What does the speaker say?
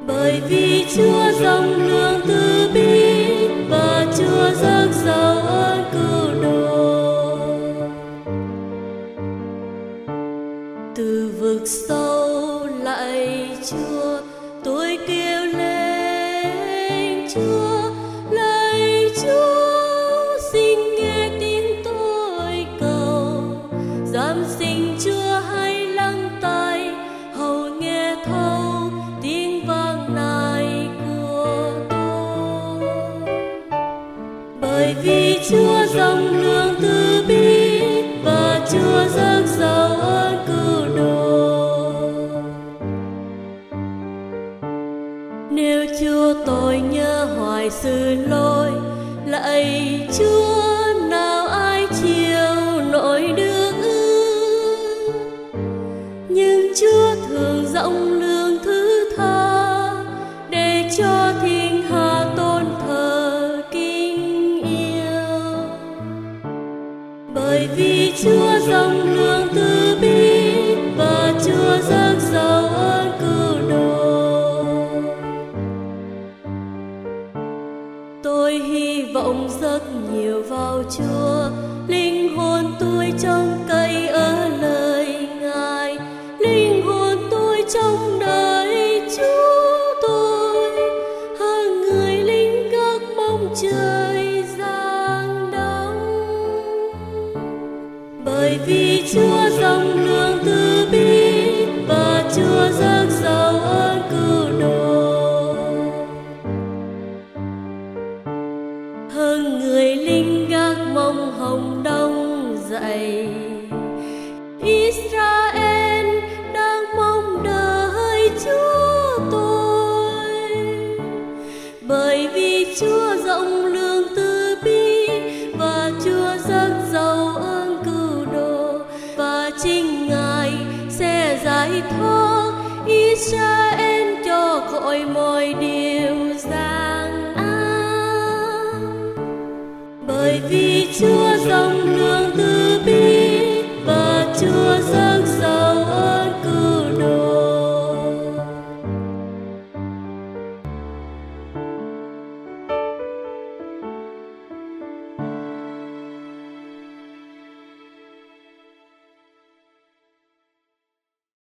Bởi vì Chúa rộng lượng từ bi và Chúa rất giàu ơn cứu độ. Từ vực sâu lạy Chúa, tôi kêu lên Chúa, lạy Chúa, xin nghe tiếng tôi cầu. Giám sinh Chúa hãy lắng tai, hầu nghe thấu tiếng vang này của tôi. Bởi vì Chúa rộng lượng từ bi và Chúa rất giàu ơn cứu độ. Nếu Chúa tôi nhớ hoài sự lỗi, lạy Chúa, nào ai chịu nổi được ư? Nhưng Chúa thường rộng lượng thứ tha, để cho thiên hạ tôn thờ kính yêu. Bởi vì Chúa rộng lượng từ bi và Chúa rất giàu ơn cứu độ. Tôi hy vọng rất nhiều vào Chúa, linh hồn tôi trông cậy ở lời Ngài. Linh hồn tôi trông đợi Chúa tôi, hơn người lính gác mong trời giáng đông. Bởi vì Chúa rộng lượng từ bi và Chúa rất giàu ơn cứu độ. Hơn người lính gác mong hồng đông dậy, Israel đang mong đợi Chúa tôi. Bởi vì Chúa rộng lượng từ bi và Chúa rất giàu ơn cứu độ, và chính Ngài sẽ giải thoát Israel cho khỏi mọi điều gian ác. Bởi vì Chúa rộng lượng từ